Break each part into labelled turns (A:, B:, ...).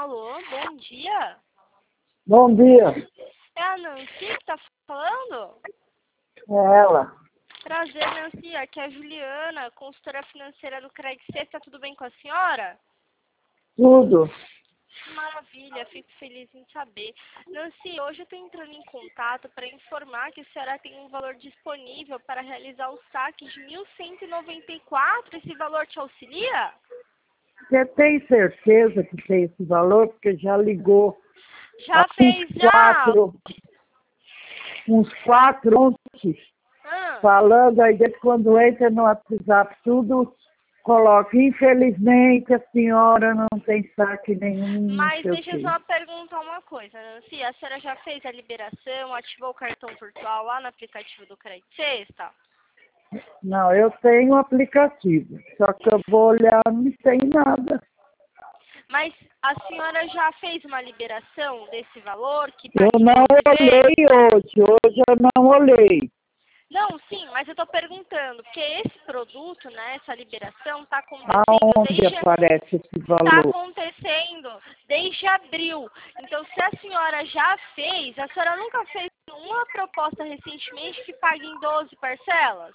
A: Alô, bom dia.
B: Bom dia.
A: É a Nancy que tá falando?
B: É ela.
A: Prazer, Nancy. Aqui é a Juliana, consultora financeira do Credit Suisse. Tá tudo bem com a senhora?
B: Tudo.
A: Maravilha, fico feliz em saber. Nancy, hoje eu estou entrando em contato para informar que a senhora tem um valor disponível para realizar o saque de 1.194. Esse valor te auxilia?
B: Você tem certeza que tem esse valor? Porque já ligou
A: Já fez, já?
B: uns quatro antes, falando, aí depois quando entra no WhatsApp, tudo coloca. Infelizmente a senhora não tem saque nenhum.
A: Mas deixa eu só perguntar uma coisa, Nancy. A senhora já fez a liberação, ativou o cartão virtual lá no aplicativo do Credit Sexta?
B: Não, eu tenho um aplicativo, só que eu vou olhar, não tem nada.
A: Mas a senhora já fez uma liberação desse valor?
B: Eu não olhei hoje eu não olhei.
A: Não, sim, mas eu estou perguntando, porque esse produto, né, essa liberação está
B: Aonde aparece esse valor?
A: Está acontecendo desde abril. Então, se a senhora já fez, a senhora nunca fez uma proposta recentemente que pague em 12 parcelas?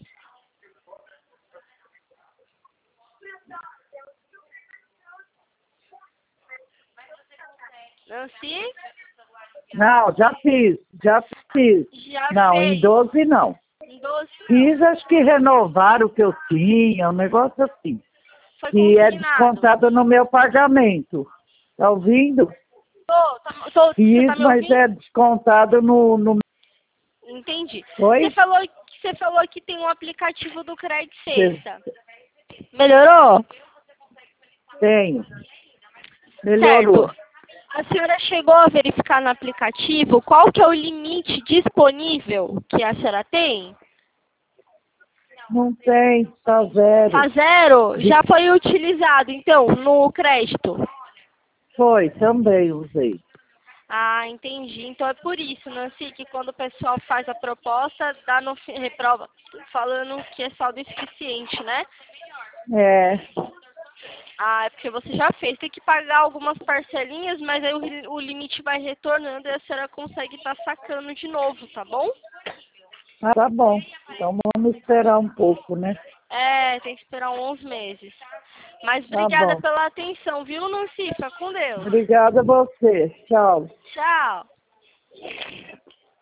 A: Nancy?
B: Não, já fiz.
A: Já
B: Não,
A: fez.
B: em 12 não.
A: Em 12 não.
B: Fiz, acho que renovaram o que eu tinha, um negócio assim.
A: Foi
B: Que é
A: consignado.
B: descontado no meu pagamento. Tá ouvindo?
A: Tô,
B: Fiz,
A: tá me
B: mas
A: ouvindo?
B: é descontado no...
A: Entendi.
B: Oi?
A: Você falou que tem um aplicativo do Credit Sexta. Melhorou?
B: Tenho. Melhorou.
A: Certo. A senhora chegou a verificar no aplicativo qual que é o limite disponível que a senhora tem?
B: Não tem, tá zero.
A: Tá zero? Já foi utilizado, então, no crédito?
B: Foi, também usei.
A: Ah, entendi. Então é por isso, Nancy, que quando o pessoal faz a proposta, dá no reprova falando que é saldo insuficiente, né?
B: É.
A: Ah, é porque você já fez. Tem que pagar algumas parcelinhas, mas aí o limite vai retornando e a senhora consegue estar sacando de novo, tá bom?
B: Ah, tá bom. Então vamos esperar um pouco, né?
A: É, tem que esperar uns meses. Mas
B: Tá
A: obrigada
B: bom.
A: pela atenção, viu, Nancy? Fica com Deus.
B: Obrigada a você. Tchau.
A: Tchau.